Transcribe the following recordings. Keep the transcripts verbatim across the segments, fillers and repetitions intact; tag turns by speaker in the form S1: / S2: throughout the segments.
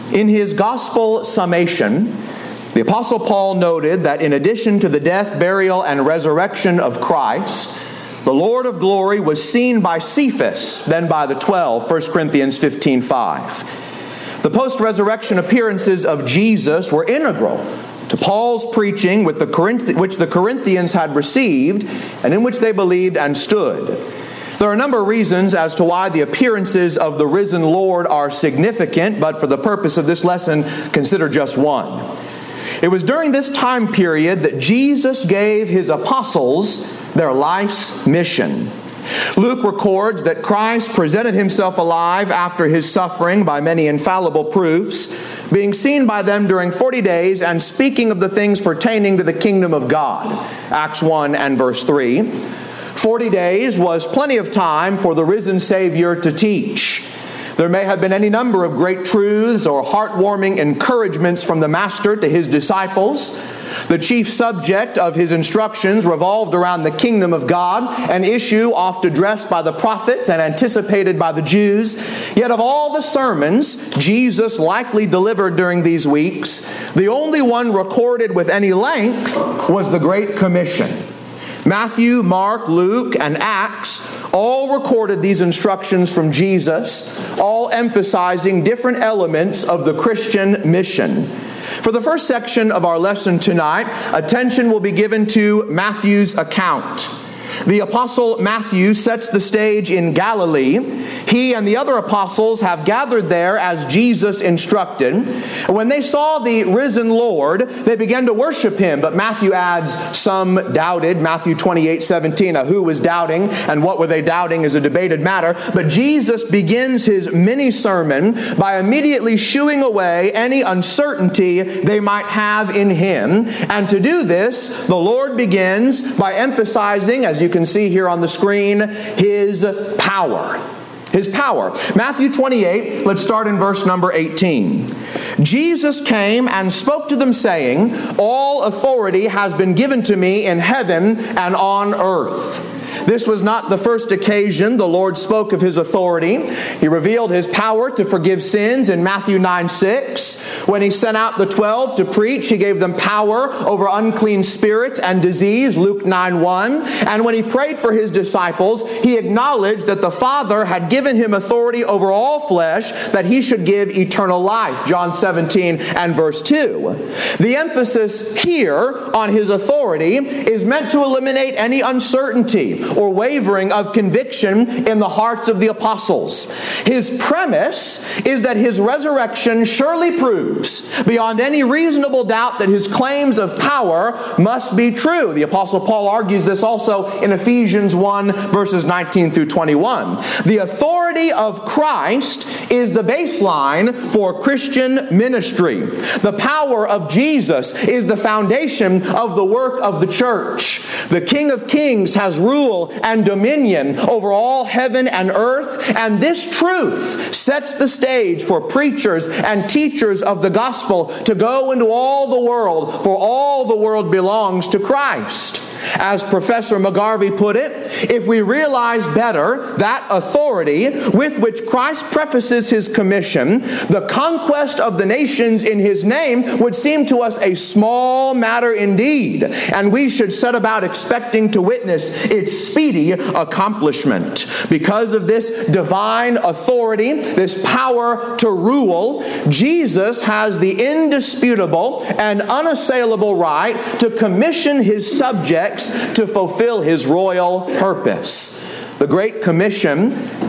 S1: In his gospel summation, the Apostle Paul noted that in addition to the death, burial, and resurrection of Christ, the Lord of glory was seen by Cephas, then by the twelve, First Corinthians fifteen five. The post-resurrection appearances of Jesus were integral to Paul's preaching with the Corinth- which the Corinthians had received and in which they believed and stood. There are a number of reasons as to why the appearances of the risen Lord are significant, but for the purpose of this lesson, consider just one. It was during this time period that Jesus gave his apostles their life's mission. Luke records that Christ presented himself alive after his suffering by many infallible proofs, being seen by them during forty days and speaking of the things pertaining to the kingdom of God. Acts one and verse three. Forty days was plenty of time for the risen Savior to teach. There may have been any number of great truths or heartwarming encouragements from the Master to his disciples. The chief subject of his instructions revolved around the kingdom of God, an issue oft addressed by the prophets and anticipated by the Jews. Yet of all the sermons Jesus likely delivered during these weeks, the only one recorded with any length was the Great Commission. Matthew, Mark, Luke, and Acts all recorded these instructions from Jesus, all emphasizing different elements of the Christian mission. For the first section of our lesson tonight, attention will be given to Matthew's account. The apostle Matthew sets the stage in Galilee. He and the other apostles have gathered there as Jesus instructed. When they saw the risen Lord, they began to worship him. But Matthew adds, some doubted. Matthew twenty-eight seventeen. Now, who was doubting and what were they doubting is a debated matter. But Jesus begins his mini sermon by immediately shooing away any uncertainty they might have in him. And to do this, the Lord begins by emphasizing, as you can see here on the screen, his power. His power. Matthew twenty-eight, let's start in verse number eighteen. Jesus came and spoke to them, saying, all authority has been given to me in heaven and on earth. This was not the first occasion the Lord spoke of his authority. He revealed his power to forgive sins in Matthew nine six. When he sent out the twelve to preach, he gave them power over unclean spirits and disease, Luke nine one. And when he prayed for his disciples, he acknowledged that the Father had given him authority over all flesh, that he should give eternal life, John seventeen and verse two. The emphasis here on his authority is meant to eliminate any uncertainty or wavering of conviction in the hearts of the apostles. His premise is that his resurrection surely proves beyond any reasonable doubt that his claims of power must be true. The Apostle Paul argues this also in Ephesians one, verses nineteen through twenty-one. The authority of Christ is the baseline for Christian ministry. The power of Jesus is the foundation of the work of the church. The King of Kings has rule and dominion over all heaven and earth, and this truth sets the stage for preachers and teachers of the gospel to go into all the world, for all the world belongs to Christ. As Professor McGarvey put it, if we realize better that authority with which Christ prefaces his commission, the conquest of the nations in his name would seem to us a small matter indeed, and we should set about expecting to witness its speedy accomplishment. Because of this divine authority, this power to rule, Jesus has the indisputable and unassailable right to commission his subjects to fulfill his royal purpose. The Great Commission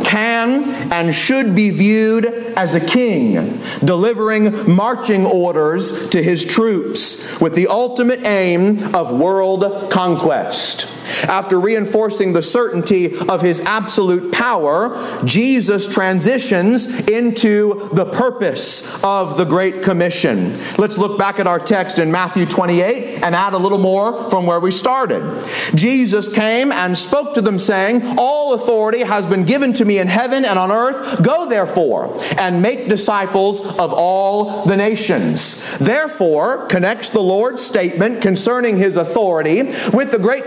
S1: can and should be viewed as a king delivering marching orders to his troops with the ultimate aim of world conquest. After reinforcing the certainty of his absolute power, Jesus transitions into the purpose of the Great Commission. Let's look back at our text in Matthew twenty-eight and add a little more from where we started. Jesus came and spoke to them, saying, all authority has been given to me in heaven and on earth. Go therefore and make disciples of all the nations. Therefore connects the Lord's statement concerning his authority with the Great Commission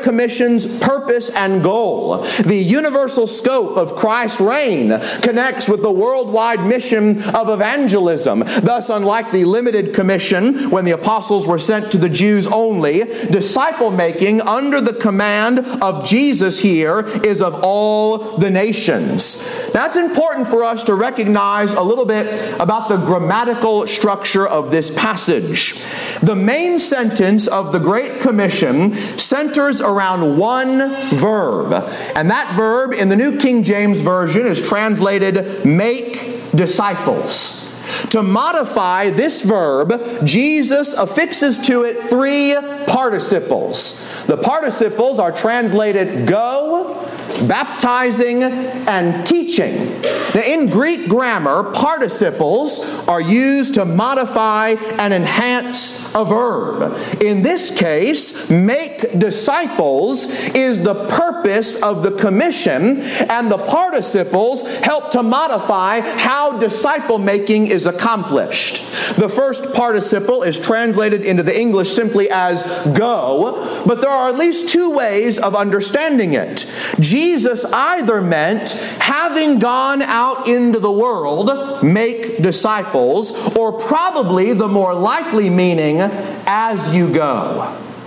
S1: mission's purpose and goal. The universal scope of Christ's reign connects with the worldwide mission of evangelism. Thus, unlike the limited commission when the apostles were sent to the Jews only, disciple-making under the command of Jesus here is of all the nations. Now, it's important for us to recognize a little bit about the grammatical structure of this passage. The main sentence of the Great Commission centers around one verb, and that verb in the New King James Version is translated "make disciples." To modify this verb, Jesus affixes to it three participles. The participles are translated "go," "baptizing," and "teaching." Now, in Greek grammar, participles are used to modify and enhance a verb. In this case, "make disciples" is the purpose of the commission, and the participles help to modify how disciple-making is accomplished. The first participle is translated into the English simply as "go," but there are at least two ways of understanding it. Jesus either meant, having gone out into the world, make disciples, or probably the more likely meaning, as you go.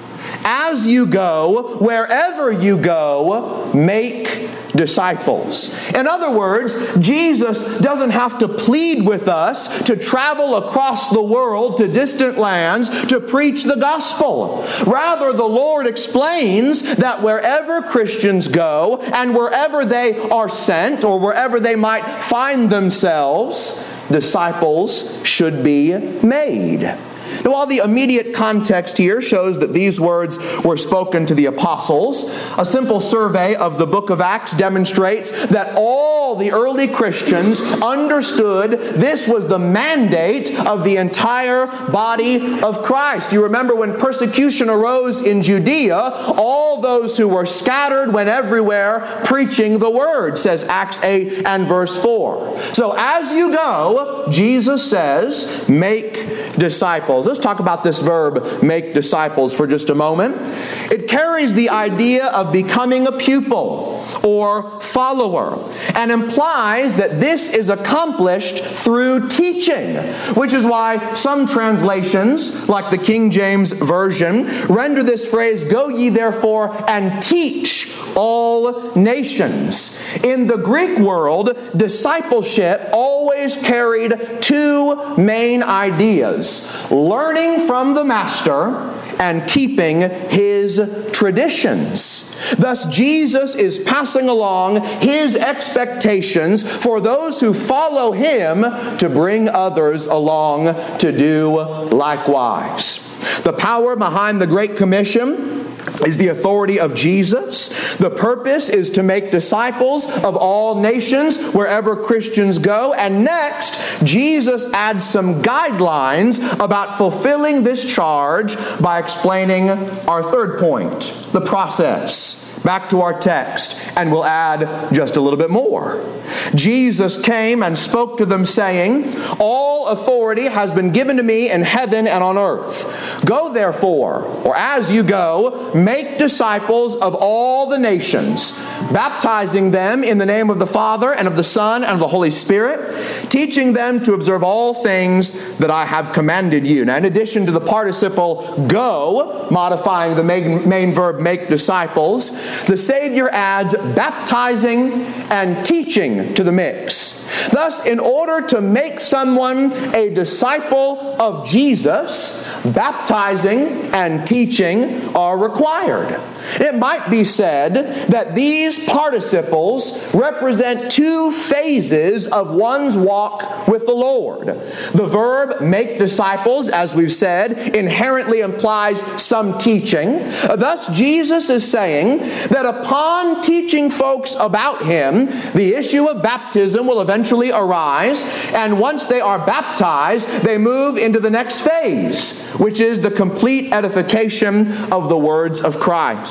S1: As you go, wherever you go, make disciples. In other words, Jesus doesn't have to plead with us to travel across the world to distant lands to preach the gospel. Rather, the Lord explains that wherever Christians go and wherever they are sent or wherever they might find themselves, disciples should be made. Now, while the immediate context here shows that these words were spoken to the apostles, a simple survey of the book of Acts demonstrates that all the early Christians understood this was the mandate of the entire body of Christ. You remember when persecution arose in Judea, all those who were scattered went everywhere preaching the word, says Acts eight and verse four. So as you go, Jesus says, make disciples. Let's talk about this verb, make disciples, for just a moment. It carries the idea of becoming a pupil or follower and implies that this is accomplished through teaching, which is why some translations, like the King James Version, render this phrase, "Go ye therefore and teach all nations." In the Greek world, discipleship always carried two main ideas: learning from the master and keeping his traditions. Thus, Jesus is passing along his expectations for those who follow him to bring others along to do likewise. The power behind the Great Commission is the authority of Jesus. The purpose is to make disciples of all nations wherever Christians go. And next, Jesus adds some guidelines about fulfilling this charge by explaining our third point, the process. Back to our text, and we'll add just a little bit more. Jesus came and spoke to them, saying, "All authority has been given to me in heaven and on earth. Go therefore," or as you go, "make disciples of all the nations, baptizing them in the name of the Father and of the Son and of the Holy Spirit, teaching them to observe all things that I have commanded you." Now, in addition to the participle "go," modifying the main, main verb "make disciples," the Savior adds baptizing and teaching to the mix. Thus, in order to make someone a disciple of Jesus, baptizing and teaching are required. It might be said that these participles represent two phases of one's walk with the Lord. The verb "make disciples," as we've said, inherently implies some teaching. Thus, Jesus is saying that upon teaching folks about Him, the issue of baptism will eventually arise, and once they are baptized, they move into the next phase, which is the complete edification of the words of Christ.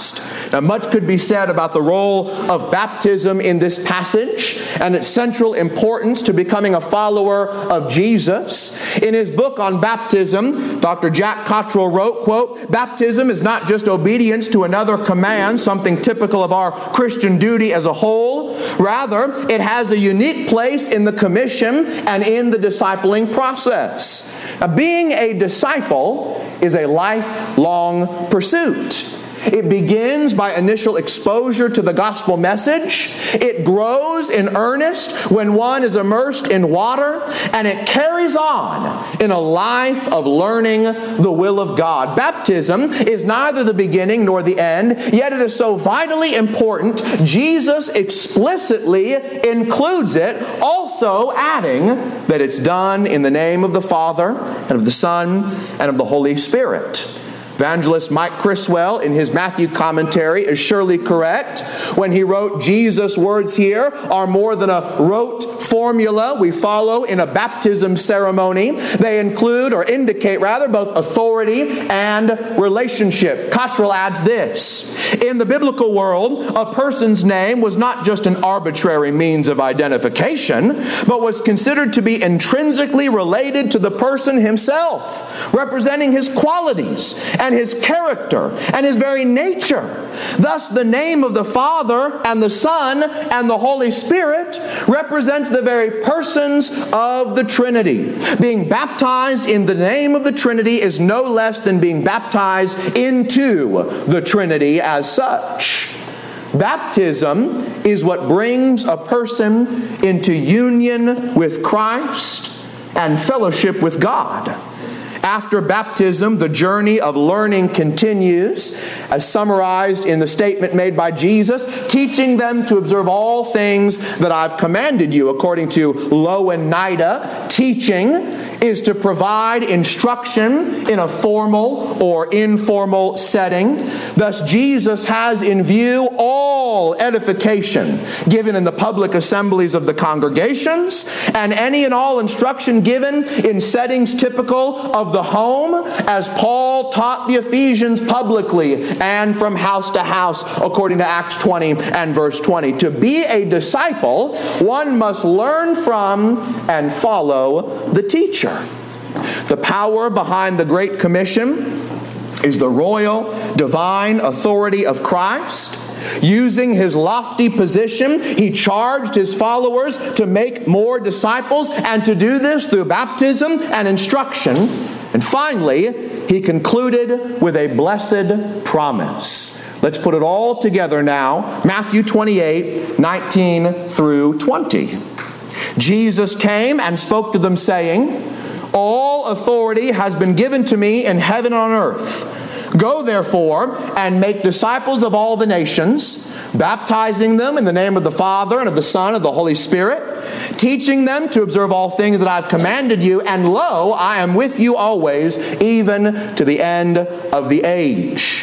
S1: Now, much could be said about the role of baptism in this passage and its central importance to becoming a follower of Jesus. In his book on baptism, Doctor Jack Cottrell wrote, quote, "Baptism is not just obedience to another command, something typical of our Christian duty as a whole. Rather, it has a unique place in the commission and in the discipling process. Now, being a disciple is a lifelong pursuit. It begins by initial exposure to the gospel message. It grows in earnest when one is immersed in water, and it carries on in a life of learning the will of God. Baptism is neither the beginning nor the end, yet it is so vitally important, Jesus explicitly includes it, also adding that it's done in the name of the Father and of the Son and of the Holy Spirit. Evangelist Mike Criswell, in his Matthew commentary, is surely correct when he wrote, Jesus' words here are more than a rote formula we follow in a baptism ceremony. They include, or indicate rather, both authority and relationship. Cottrell adds this: in the biblical world, a person's name was not just an arbitrary means of identification, but was considered to be intrinsically related to the person himself, representing his qualities and his character and his very nature. Thus, the name of the Father and the Son and the Holy Spirit represents the very persons of the Trinity. Being baptized in the name of the Trinity is no less than being baptized into the Trinity as such. Baptism is what brings a person into union with Christ and fellowship with God. After baptism, the journey of learning continues, as summarized in the statement made by Jesus, teaching them to observe all things that I've commanded you. According to Louw-Nida, teaching is to provide instruction in a formal or informal setting. Thus, Jesus has in view all edification given in the public assemblies of the congregations, and any and all instruction given in settings typical of the home, as Paul taught the Ephesians publicly and from house to house, according to Acts twenty and verse twenty. To be a disciple, one must learn from and follow the teacher. The power behind the Great Commission is the royal, divine authority of Christ. Using his lofty position, he charged his followers to make more disciples, and to do this through baptism and instruction. And finally, he concluded with a blessed promise. Let's put it all together now. Matthew twenty-eight, nineteen through twenty. Jesus came and spoke to them, saying, all authority has been given to me in heaven and on earth. Go therefore and make disciples of all the nations, baptizing them in the name of the Father and of the Son and of the Holy Spirit, teaching them to observe all things that I've commanded you, and lo, I am with you always, even to the end of the age.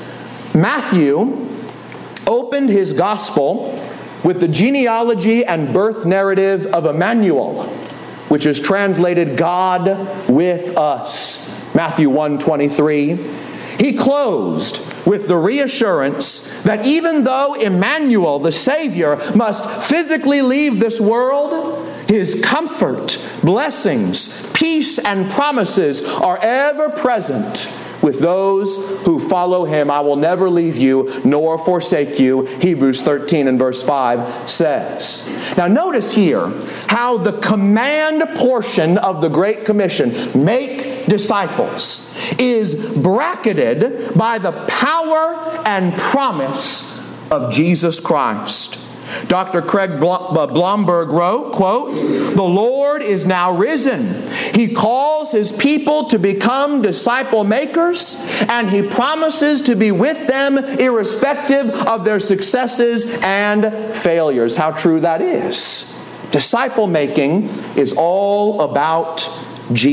S1: Matthew opened his gospel with the genealogy and birth narrative of Emmanuel, which is translated God with us, Matthew one twenty-three. He closed with the reassurance that even though Emmanuel, the Savior, must physically leave this world, his comfort, blessings, peace, and promises are ever present with those who follow him. I will never leave you nor forsake you, Hebrews thirteen and verse five says. Now notice here how the command portion of the Great Commission, make disciples, is bracketed by the power and promise of Jesus Christ. Doctor Craig Blomberg wrote, quote, the Lord is now risen. He calls his people to become disciple makers, and he promises to be with them irrespective of their successes and failures. How true that is. Disciple making is all about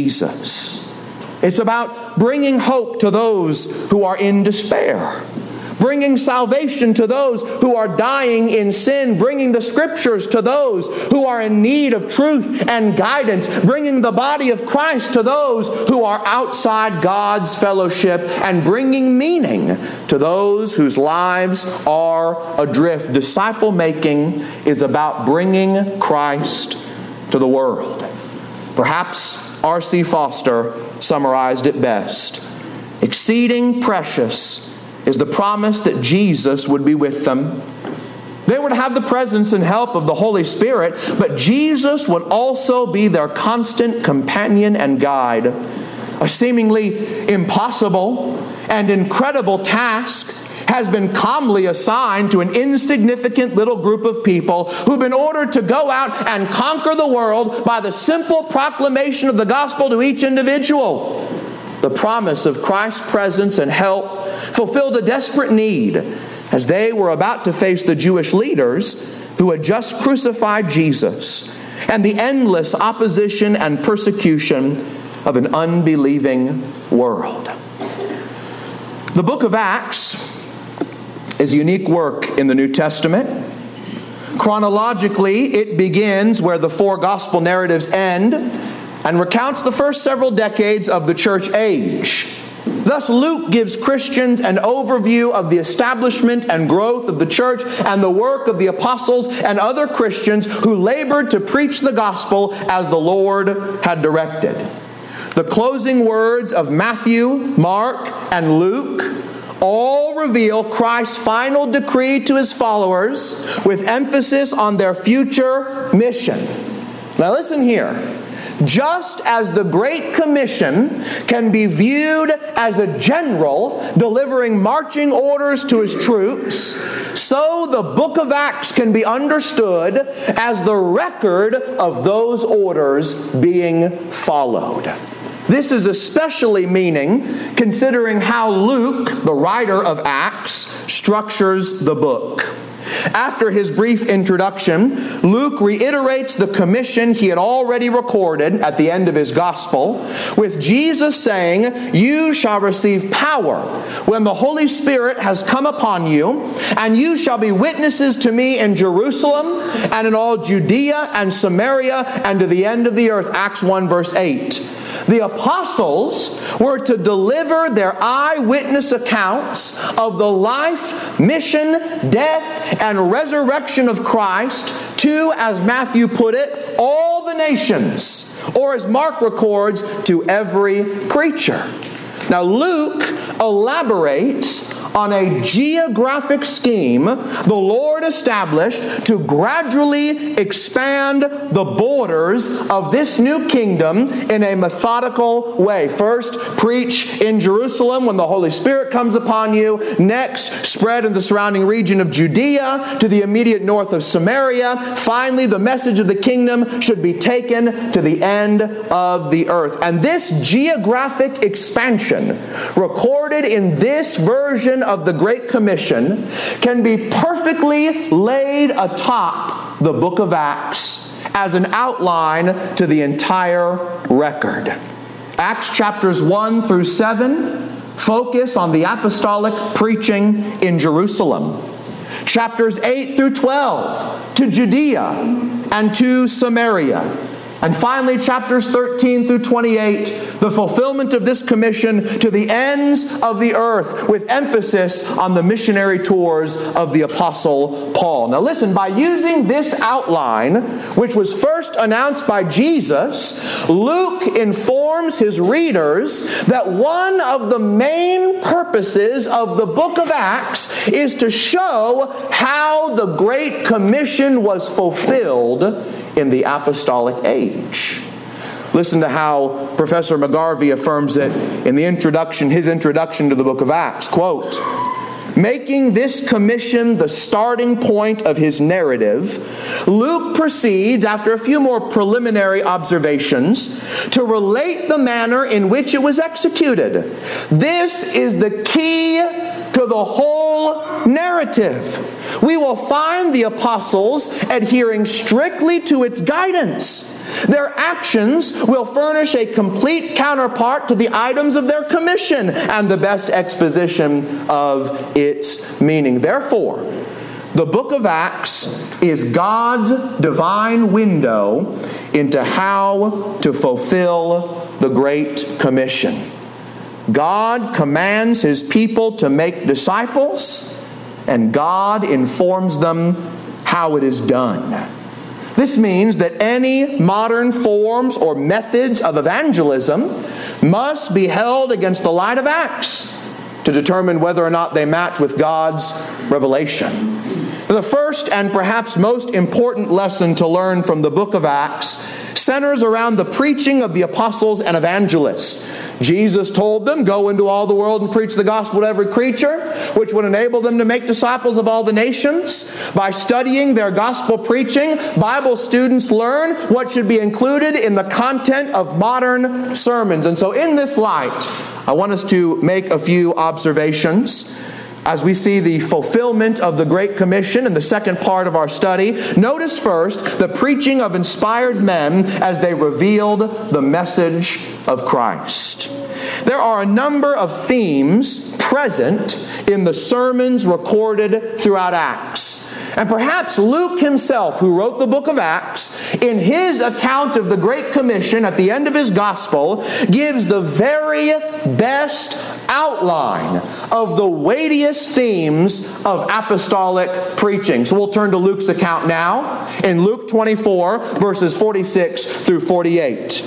S1: Jesus. It's about bringing hope to those who are in despair, bringing salvation to those who are dying in sin, bringing the Scriptures to those who are in need of truth and guidance, bringing the body of Christ to those who are outside God's fellowship, and bringing meaning to those whose lives are adrift. Disciple making is about bringing Christ to the world. Perhaps R C Foster summarized it best. Exceeding precious is the promise that Jesus would be with them. They were to have the presence and help of the Holy Spirit, but Jesus would also be their constant companion and guide. A seemingly impossible and incredible task has been calmly assigned to an insignificant little group of people who've been ordered to go out and conquer the world by the simple proclamation of the gospel to each individual. The promise of Christ's presence and help fulfilled a desperate need as they were about to face the Jewish leaders who had just crucified Jesus and the endless opposition and persecution of an unbelieving world. The book of Acts is a unique work in the New Testament. Chronologically, it begins where the four gospel narratives end and recounts the first several decades of the church age. Thus, Luke gives Christians an overview of the establishment and growth of the church and the work of the apostles and other Christians who labored to preach the gospel as the Lord had directed. The closing words of Matthew, Mark, and Luke all reveal Christ's final decree to His followers with emphasis on their future mission. Now listen here. Just as the Great Commission can be viewed as a general delivering marching orders to his troops, so the book of Acts can be understood as the record of those orders being followed. This is especially meaning considering how Luke, the writer of Acts, structures the book. After his brief introduction, Luke reiterates the commission he had already recorded at the end of his gospel, with Jesus saying, "You shall receive power when the Holy Spirit has come upon you, and you shall be witnesses to me in Jerusalem and in all Judea and Samaria and to the end of the earth." Acts one verse eight. The apostles were to deliver their eyewitness accounts of the life, mission, death, and resurrection of Christ to, as Matthew put it, all the nations, or as Mark records, to every creature. Now Luke elaborates on a geographic scheme the Lord established to gradually expand the borders of this new kingdom in a methodical way. First, preach in Jerusalem when the Holy Spirit comes upon you. Next, spread in the surrounding region of Judea to the immediate north of Samaria. Finally, the message of the kingdom should be taken to the end of the earth. And this geographic expansion, recorded in this version of the Great Commission, can be perfectly laid atop the book of Acts as an outline to the entire record. Acts chapters one through seven focus on the apostolic preaching in Jerusalem. Chapters eight through twelve to Judea and to Samaria. And finally, chapters thirteen through twenty-eight, the fulfillment of this commission to the ends of the earth, with emphasis on the missionary tours of the Apostle Paul. Now listen, by using this outline, which was first announced by Jesus, Luke informs his readers that one of the main purposes of the book of Acts is to show how the Great Commission was fulfilled in the apostolic age. Listen to how Professor McGarvey affirms it in the introduction, his introduction to the book of Acts. Quote, "Making this commission the starting point of his narrative, Luke proceeds, after a few more preliminary observations, to relate the manner in which it was executed. This is the key to the whole narrative. We will find the apostles adhering strictly to its guidance. Their actions will furnish a complete counterpart to the items of their commission and the best exposition of its meaning. Therefore, the book of Acts is God's divine window into how to fulfill the Great Commission. God commands His people to make disciples, and God informs them how it is done. This means that any modern forms or methods of evangelism must be held against the light of Acts to determine whether or not they match with God's revelation. The first and perhaps most important lesson to learn from the book of Acts centers around the preaching of the apostles and evangelists. Jesus told them, "Go into all the world and preach the gospel to every creature," which would enable them to make disciples of all the nations. By studying their gospel preaching, Bible students learn what should be included in the content of modern sermons. And so in this light, I want us to make a few observations as we see the fulfillment of the Great Commission in the second part of our study. Notice first the preaching of inspired men as they revealed the message of Christ. There are a number of themes present in the sermons recorded throughout Acts. And perhaps Luke himself, who wrote the book of Acts, in his account of the Great Commission at the end of his gospel, gives the very best outline of the weightiest themes of apostolic preaching. So we'll turn to Luke's account now in Luke twenty-four, verses forty-six through forty-eight.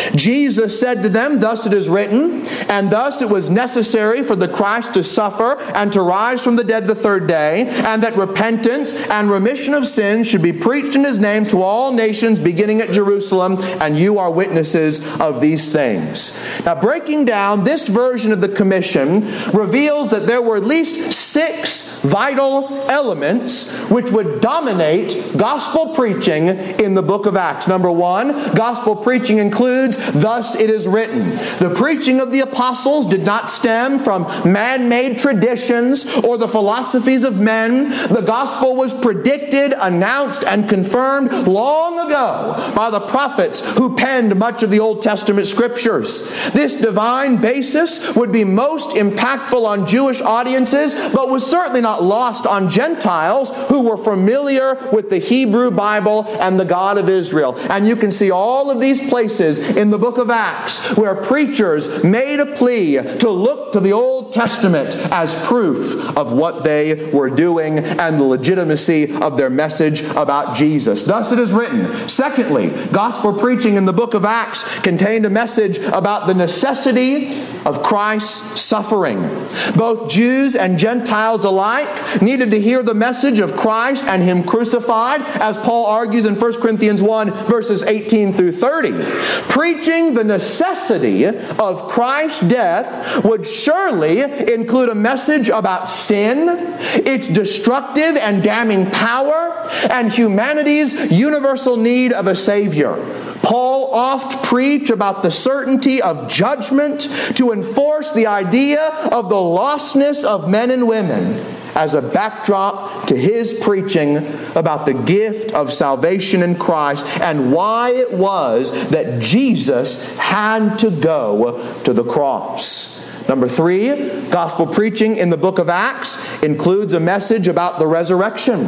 S1: Jesus said to them, "Thus it is written, and thus it was necessary for the Christ to suffer and to rise from the dead the third day, and that repentance and remission of sins should be preached in His name to all nations, beginning at Jerusalem, and you are witnesses of these things." Now, breaking down this version of the commission reveals that there were at least six vital elements which would dominate gospel preaching in the book of Acts. Number one, gospel preaching includes, "Thus it is written." The preaching of the apostles did not stem from man-made traditions or the philosophies of men. The gospel was predicted, announced, and confirmed long ago by the prophets who penned much of the Old Testament scriptures. This divine basis would be most impactful on Jewish audiences, but was certainly not lost on Gentiles who were familiar with the Hebrew Bible and the God of Israel. And you can see all of these places in the book of Acts where preachers made a plea to look to the Old Testament as proof of what they were doing and the legitimacy of their message about Jesus. Thus it is written. Secondly, gospel preaching in the book of Acts contained a message about the necessity of Christ's suffering. Both Jews and Gentiles alike needed to hear the message of Christ and Him crucified, as Paul argues in First Corinthians one, verses eighteen through thirty. Preaching the necessity of Christ's death would surely include a message about sin, its destructive and damning power, and humanity's universal need of a Savior. Paul oft preached about the certainty of judgment to enforce the idea of the lostness of men and women as a backdrop to his preaching about the gift of salvation in Christ and why it was that Jesus had to go to the cross. Number three, gospel preaching in the book of Acts includes a message about the resurrection.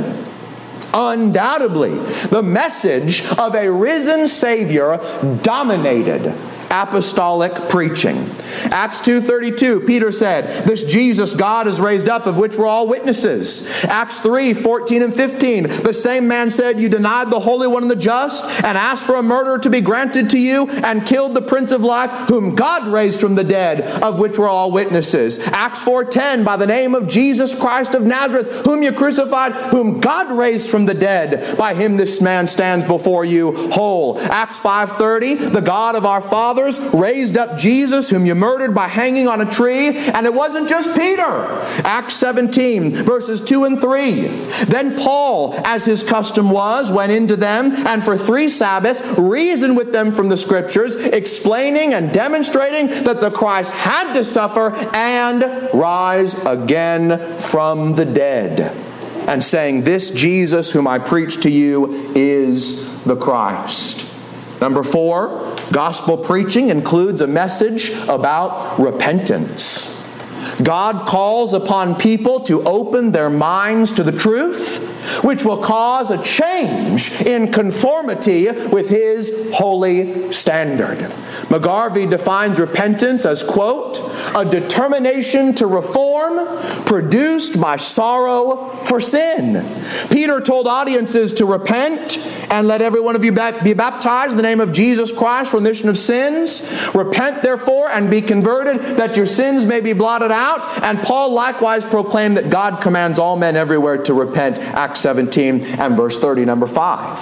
S1: Undoubtedly, the message of a risen Savior dominated apostolic preaching. Acts two thirty-two, Peter said, "This Jesus God has raised up, of which we're all witnesses." Acts three fourteen and fifteen, the same man said, "You denied the Holy One and the just, and asked for a murderer to be granted to you, and killed the Prince of Life, whom God raised from the dead, of which we're all witnesses." Acts four ten, "By the name of Jesus Christ of Nazareth, whom you crucified, whom God raised from the dead, by Him this man stands before you whole." Acts five thirty, "The God of our fathers raised up Jesus, whom you murdered by hanging on a tree." And it wasn't just Peter. Acts seventeen, verses two and three. "Then Paul, as his custom was, went into them, and for three Sabbaths reasoned with them from the Scriptures, explaining and demonstrating that the Christ had to suffer and rise again from the dead, and saying, 'This Jesus whom I preach to you is the Christ.'" Number four, gospel preaching includes a message about repentance. God calls upon people to open their minds to the truth, which will cause a change in conformity with His holy standard. McGarvey defines repentance as, quote, a determination to reform produced by sorrow for sin. Peter told audiences to repent and let every one of you be baptized in the name of Jesus Christ for remission of sins. Repent, therefore, and be converted, that your sins may be blotted out. And Paul likewise proclaimed that God commands all men everywhere to repent, Acts seventeen and verse thirty, number five.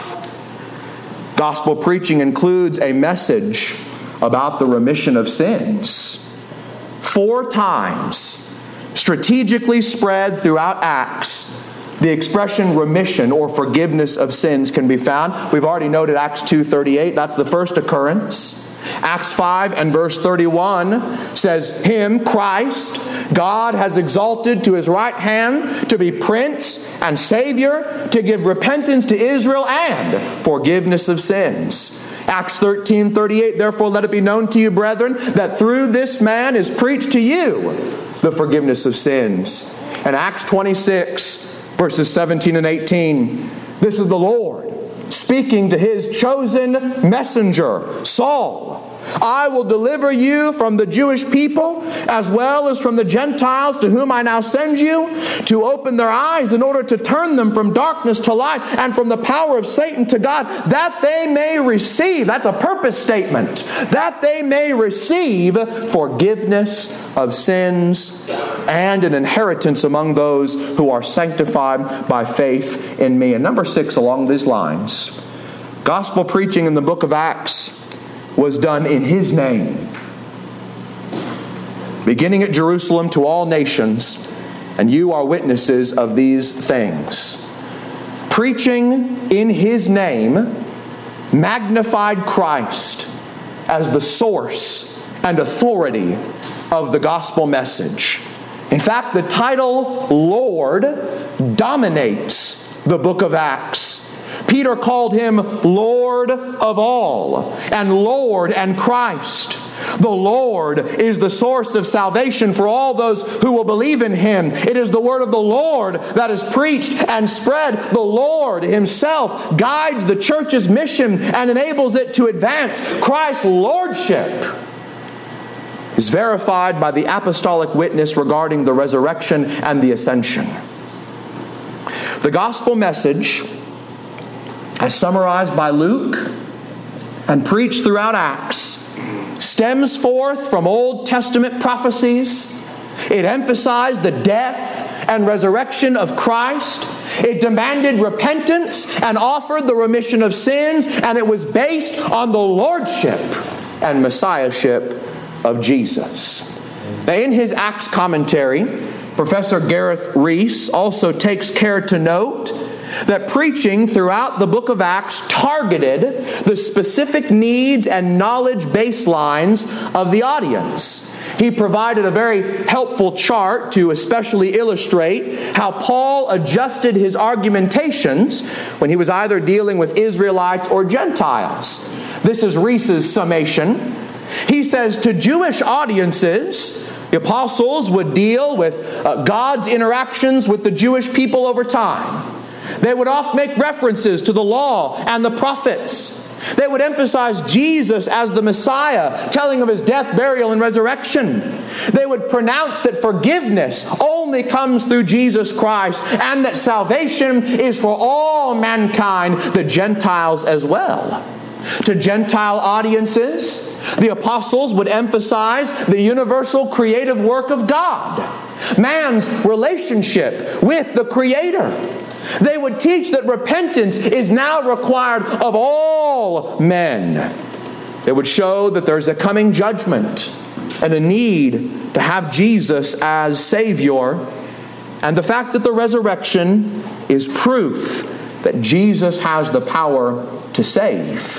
S1: Gospel preaching includes a message about the remission of sins. Four times, strategically spread throughout Acts, the expression remission or forgiveness of sins can be found. We've already noted Acts two thirty-eight. That's the first occurrence. Acts five and verse thirty-one says, Him, Christ, God has exalted to His right hand to be Prince and Savior, to give repentance to Israel and forgiveness of sins. Acts thirteen thirty-eight, therefore let it be known to you, brethren, that through this man is preached to you the forgiveness of sins. And Acts twenty-six, verses seventeen and eighteen, this is the Lord speaking to His chosen messenger, Saul. I will deliver you from the Jewish people as well as from the Gentiles to whom I now send you, to open their eyes in order to turn them from darkness to light and from the power of Satan to God, that they may receive, that's a purpose statement, that they may receive forgiveness of sins and an inheritance among those who are sanctified by faith in me. And number six along these lines, gospel preaching in the book of Acts was done in His name, beginning at Jerusalem to all nations, and you are witnesses of these things. Preaching in His name magnified Christ as the source and authority of the gospel message. In fact, the title Lord dominates the book of Acts. Peter called Him Lord of all, and Lord and Christ. The Lord is the source of salvation for all those who will believe in Him. It is the word of the Lord that is preached and spread. The Lord Himself guides the church's mission and enables it to advance. Christ's lordship is verified by the apostolic witness regarding the resurrection and the ascension. The gospel message, as summarized by Luke and preached throughout Acts, stems forth from Old Testament prophecies. It emphasized the death and resurrection of Christ. It demanded repentance and offered the remission of sins, and it was based on the lordship and messiahship of Jesus. Now, in his Acts commentary, Professor Gareth Rees also takes care to note that preaching throughout the book of Acts targeted the specific needs and knowledge baselines of the audience. He provided a very helpful chart to especially illustrate how Paul adjusted his argumentations when he was either dealing with Israelites or Gentiles. This is Rees's summation. He says, to Jewish audiences, the apostles would deal with uh, God's interactions with the Jewish people over time. They would often make references to the law and the prophets. They would emphasize Jesus as the Messiah, telling of His death, burial, and resurrection. They would pronounce that forgiveness only comes through Jesus Christ and that salvation is for all mankind, the Gentiles as well. To Gentile audiences, the apostles would emphasize the universal creative work of God, man's relationship with the Creator. They would teach that repentance is now required of all men. They would show that there's a coming judgment and a need to have Jesus as Savior, and the fact that the resurrection is proof that Jesus has the power to save.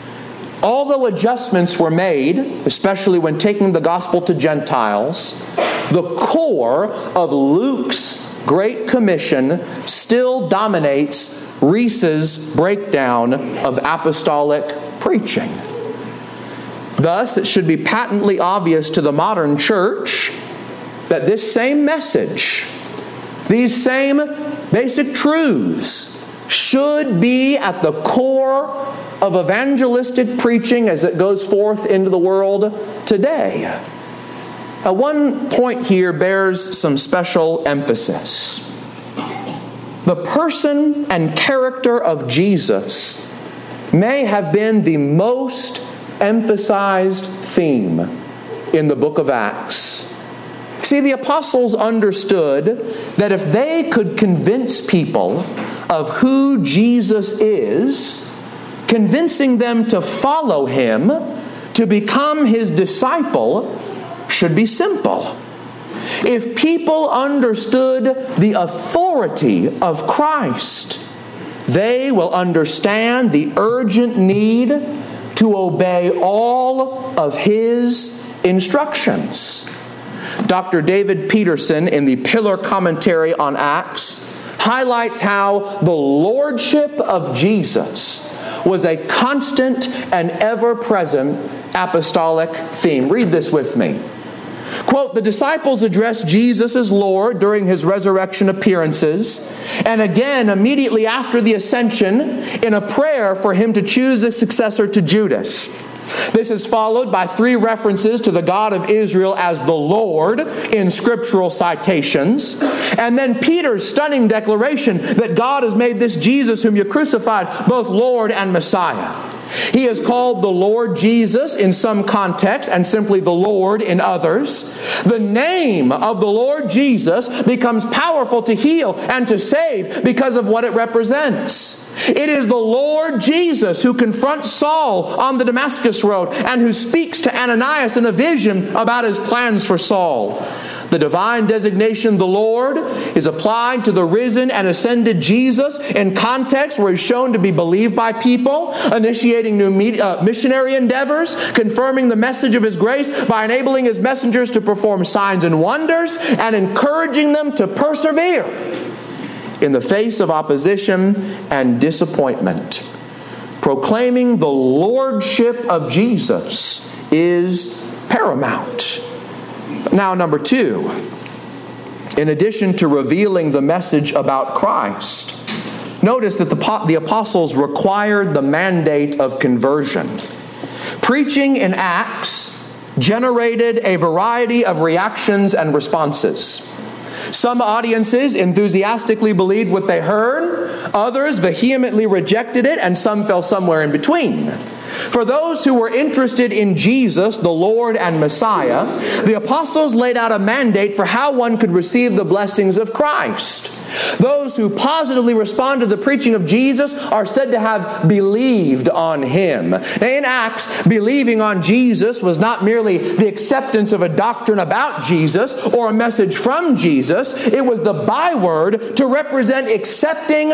S1: Although adjustments were made, especially when taking the gospel to Gentiles, the core of Luke's Great Commission still dominates Rees's breakdown of apostolic preaching. Thus, it should be patently obvious to the modern church that this same message, these same basic truths, should be at the core of evangelistic preaching as it goes forth into the world today. Now, one point here bears some special emphasis. The person and character of Jesus may have been the most emphasized theme in the book of Acts. See, the apostles understood that if they could convince people of who Jesus is, convincing them to follow Him, to become His disciple, should be simple. If people understood the authority of Christ, they will understand the urgent need to obey all of His instructions. Doctor David Peterson, in the Pillar Commentary on Acts, highlights how the lordship of Jesus was a constant and ever-present apostolic theme. Read this with me. Quote, "The disciples addressed Jesus as Lord during His resurrection appearances, and again immediately after the ascension in a prayer for Him to choose a successor to Judas. This is followed by three references to the God of Israel as the Lord in scriptural citations, and then Peter's stunning declaration that God has made this Jesus whom you crucified both Lord and Messiah. He is called the Lord Jesus in some contexts and simply the Lord in others. The name of the Lord Jesus becomes powerful to heal and to save because of what it represents. It is the Lord Jesus who confronts Saul on the Damascus road and who speaks to Ananias in a vision about his plans for Saul. The divine designation, the Lord, is applied to the risen and ascended Jesus in contexts where He's shown to be believed by people, initiating new me- uh, missionary endeavors, confirming the message of His grace by enabling His messengers to perform signs and wonders, and encouraging them to persevere in the face of opposition and disappointment. Proclaiming the lordship of Jesus is paramount. Now, number two, in addition to revealing the message about Christ, notice that the, the apostles required the mandate of conversion. Preaching in Acts generated a variety of reactions and responses. Some audiences enthusiastically believed what they heard, others vehemently rejected it, and some fell somewhere in between. For those who were interested in Jesus, the Lord and Messiah, the apostles laid out a mandate for how one could receive the blessings of Christ. Those who positively respond to the preaching of Jesus are said to have believed on Him. Now, in Acts, believing on Jesus was not merely the acceptance of a doctrine about Jesus or a message from Jesus. It was the byword to represent accepting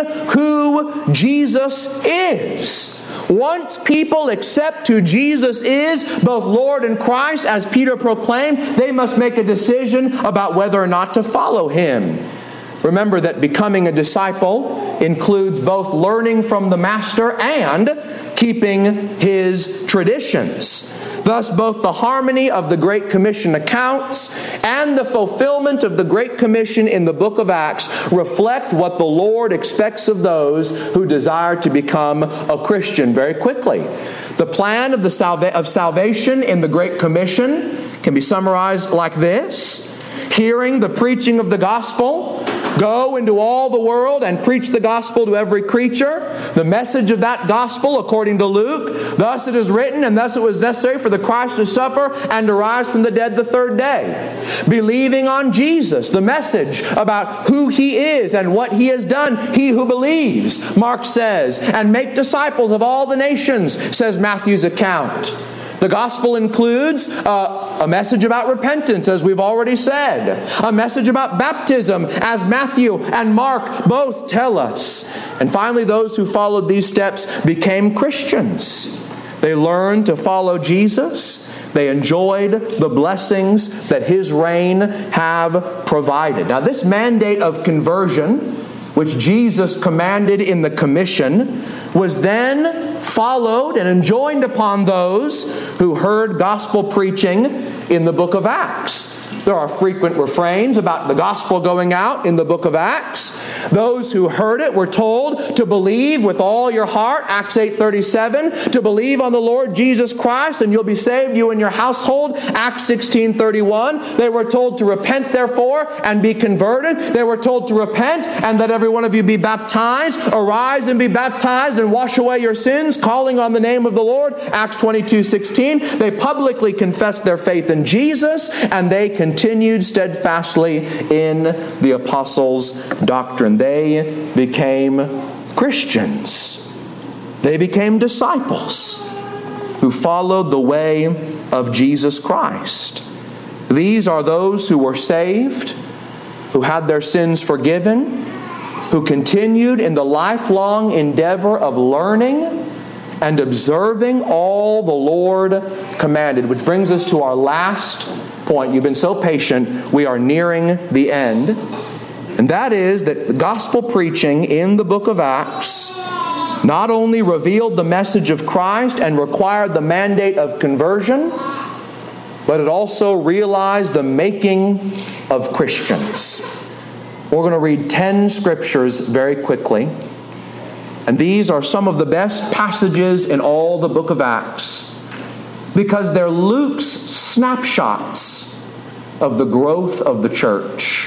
S1: who Jesus is. Once people accept who Jesus is, both Lord and Christ, as Peter proclaimed, they must make a decision about whether or not to follow Him. Remember that becoming a disciple includes both learning from the Master and keeping His traditions. Thus, both the harmony of the Great Commission accounts and the fulfillment of the Great Commission in the book of Acts reflect what the Lord expects of those who desire to become a Christian. Very quickly, the plan of the salva- of salvation in the Great Commission can be summarized like this: hearing the preaching of the gospel, go into all the world and preach the gospel to every creature. The message of that gospel, according to Luke, thus it is written, and thus it was necessary for the Christ to suffer and to rise from the dead the third day. Believing on Jesus, the message about who He is and what He has done, he who believes, Mark says, and make disciples of all the nations, says Matthew's account. The gospel includes uh, a message about repentance, as we've already said. A message about baptism, as Matthew and Mark both tell us. And finally, those who followed these steps became Christians. They learned to follow Jesus. They enjoyed the blessings that His reign have provided. Now, this mandate of conversion which Jesus commanded in the commission, was then followed and enjoined upon those who heard gospel preaching in the book of Acts. There are frequent refrains about the gospel going out in the book of Acts. Those who heard it were told to believe with all your heart, Acts eight thirty-seven, to believe on the Lord Jesus Christ and you'll be saved, you and your household, Acts sixteen thirty-one. They were told to repent therefore and be converted. They were told to repent and let every one of you be baptized. Arise and be baptized and wash away your sins, calling on the name of the Lord, Acts twenty-two sixteen. They publicly confessed their faith in Jesus and they continued steadfastly in the apostles' doctrine. They became Christians. They became disciples who followed the way of Jesus Christ. These are those who were saved, who had their sins forgiven, who continued in the lifelong endeavor of learning and observing all the Lord commanded. Which brings us to our last point. You've been so patient. We are nearing the end. And that is that the gospel preaching in the book of Acts not only revealed the message of Christ and required the mandate of conversion, but it also realized the making of Christians. We're going to read ten scriptures very quickly. And these are some of the best passages in all the book of Acts because they're Luke's snapshots of the growth of the church.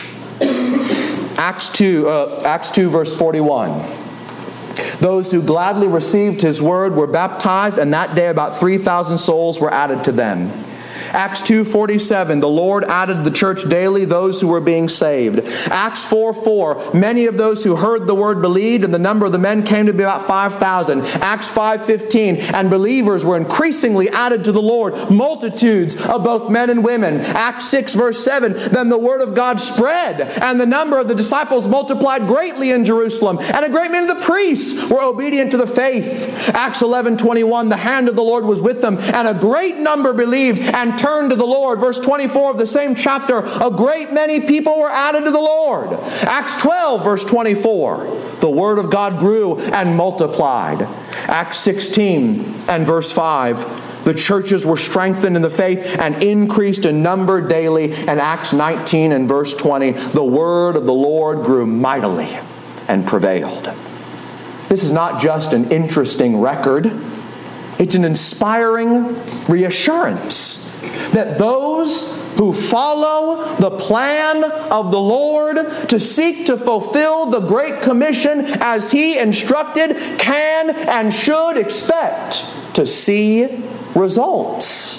S1: Acts two, uh, Acts two verse forty-one. Those who gladly received His word were baptized, and that day about three thousand souls were added to them. Acts two forty-seven, the Lord added to the church daily those who were being saved. Acts four four, many of those who heard the word believed, and the number of the men came to be about five thousand. Acts five fifteen, and believers were increasingly added to the Lord, multitudes of both men and women. Acts six verse seven, then the word of God spread, and the number of the disciples multiplied greatly in Jerusalem, and a great many of the priests were obedient to the faith. Acts eleven twenty-one, the hand of the Lord was with them, and a great number believed and turned to the Lord. Verse twenty-four of the same chapter, a great many people were added to the Lord. Acts twelve verse twenty-four, the word of God grew and multiplied. Acts sixteen and verse five, the churches were strengthened in the faith and increased in number daily. And Acts nineteen and verse twenty, the word of the Lord grew mightily and prevailed. This is not just an interesting record. It's an inspiring reassurance that those who follow the plan of the Lord to seek to fulfill the Great Commission as He instructed can and should expect to see results.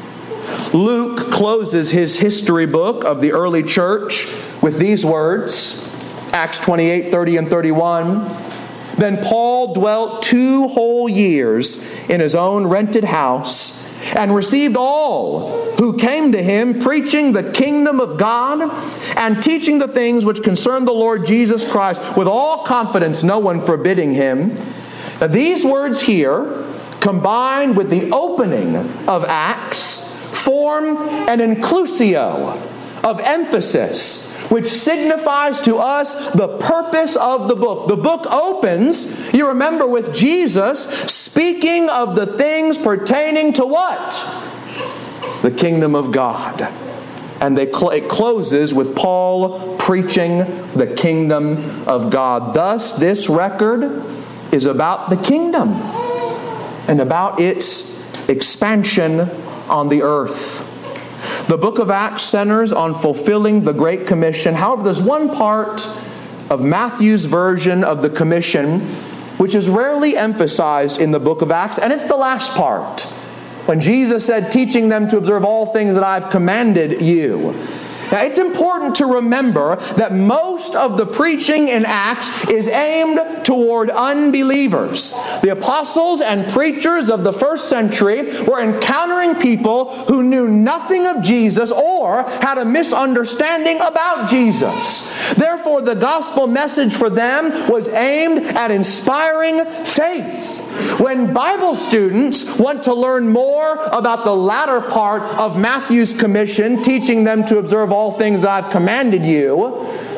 S1: Luke closes his history book of the early church with these words, Acts twenty-eight, thirty and thirty-one. Then Paul dwelt two whole years in his own rented house and received all who came to him, preaching the kingdom of God and teaching the things which concern the Lord Jesus Christ with all confidence, no one forbidding him. Now, these words here, combined with the opening of Acts, form an inclusio of emphasis, which signifies to us the purpose of the book. The book opens, you remember, with Jesus speaking of the things pertaining to what? The kingdom of God. And they cl- it closes with Paul preaching the kingdom of God. Thus, this record is about the kingdom and about its expansion on the earth. The book of Acts centers on fulfilling the Great Commission. However, there's one part of Matthew's version of the commission which is rarely emphasized in the book of Acts, and it's the last part. When Jesus said, teaching them to observe all things that I've commanded you. Now, it's important to remember that most of the preaching in Acts is aimed toward unbelievers. The apostles and preachers of the first century were encountering people who knew nothing of Jesus or had a misunderstanding about Jesus. Therefore, the gospel message for them was aimed at inspiring faith. When Bible students want to learn more about the latter part of Matthew's commission, teaching them to observe all things that I've commanded you,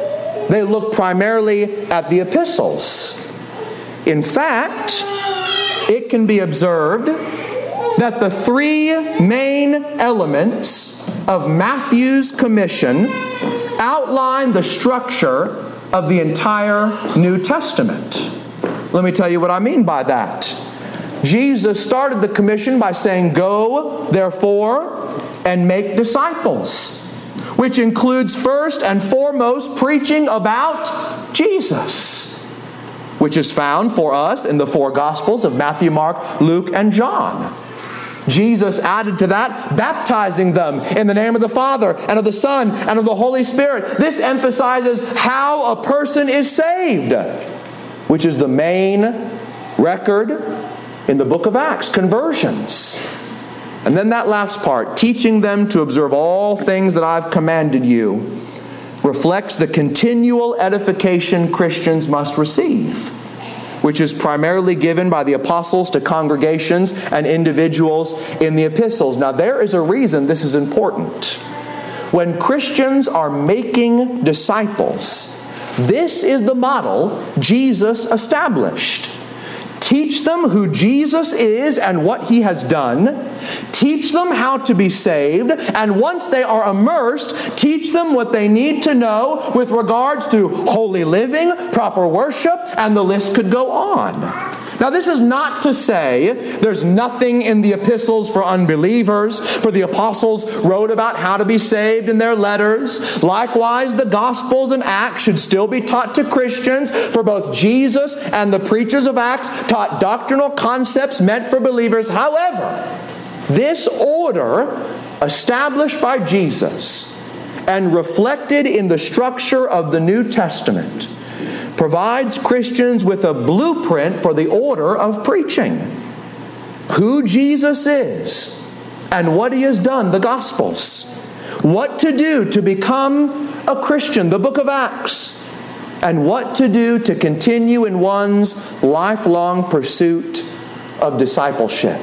S1: they look primarily at the epistles. In fact, it can be observed that the three main elements of Matthew's commission outline the structure of the entire New Testament. Let me tell you what I mean by that. Jesus started the commission by saying, "Go, therefore, and make disciples," which includes first and foremost preaching about Jesus, which is found for us in the four Gospels of Matthew, Mark, Luke, and John. Jesus added to that, baptizing them in the name of the Father and of the Son and of the Holy Spirit. This emphasizes how a person is saved, which is the main record in the book of Acts, conversions. And then that last part, teaching them to observe all things that I've commanded you, reflects the continual edification Christians must receive, which is primarily given by the apostles to congregations and individuals in the epistles. Now, there is a reason this is important. When Christians are making disciples, this is the model Jesus established. Teach them who Jesus is and what He has done. Teach them how to be saved. And once they are immersed, teach them what they need to know with regards to holy living, proper worship, and the list could go on. Now, this is not to say there's nothing in the epistles for unbelievers, for the apostles wrote about how to be saved in their letters. Likewise, the Gospels and Acts should still be taught to Christians, for both Jesus and the preachers of Acts taught doctrinal concepts meant for believers. However, this order, established by Jesus and reflected in the structure of the New Testament, provides Christians with a blueprint for the order of preaching. Who Jesus is and what He has done, the Gospels. What to do to become a Christian, the book of Acts. And what to do to continue in one's lifelong pursuit of discipleship.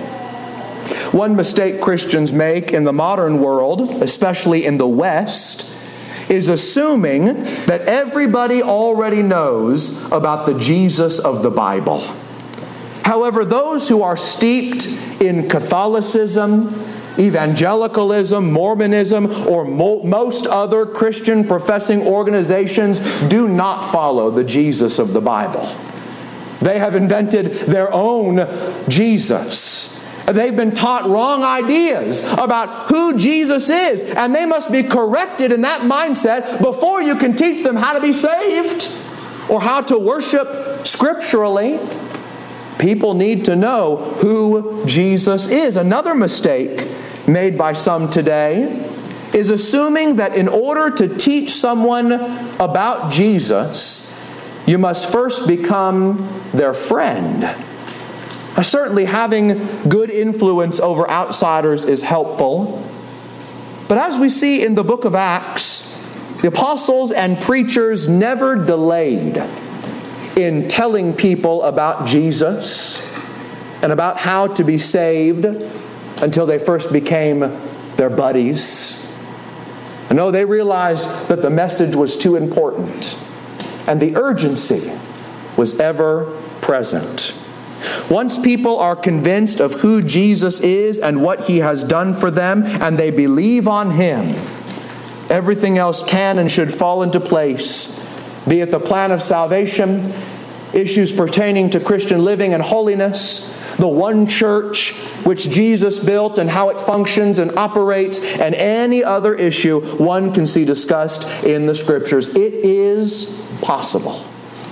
S1: One mistake Christians make in the modern world, especially in the West, is assuming that everybody already knows about the Jesus of the Bible. However, those who are steeped in Catholicism, evangelicalism, Mormonism, or mo- most other Christian professing organizations do not follow the Jesus of the Bible. They have invented their own Jesus. They've been taught wrong ideas about who Jesus is, and they must be corrected in that mindset before you can teach them how to be saved or how to worship scripturally. People need to know who Jesus is. Another mistake made by some today is assuming that in order to teach someone about Jesus, you must first become their friend. Certainly having good influence over outsiders is helpful. But as we see in the book of Acts, the apostles and preachers never delayed in telling people about Jesus and about how to be saved until they first became their buddies. I know they realized that the message was too important, and the urgency was ever present. Once people are convinced of who Jesus is and what He has done for them, and they believe on Him, everything else can and should fall into place, be it the plan of salvation, issues pertaining to Christian living and holiness, the one church which Jesus built and how it functions and operates, and any other issue one can see discussed in the Scriptures. It is possible.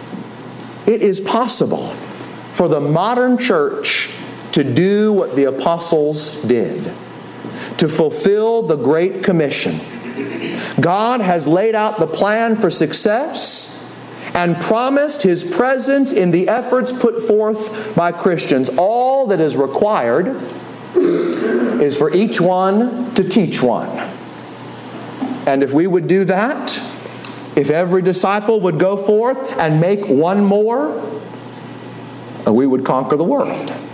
S1: It is possible for the modern church to do what the apostles did, to fulfill the Great Commission. God has laid out the plan for success and promised His presence in the efforts put forth by Christians. All that is required is for each one to teach one. And if we would do that, if every disciple would go forth and make one more, we would conquer the world.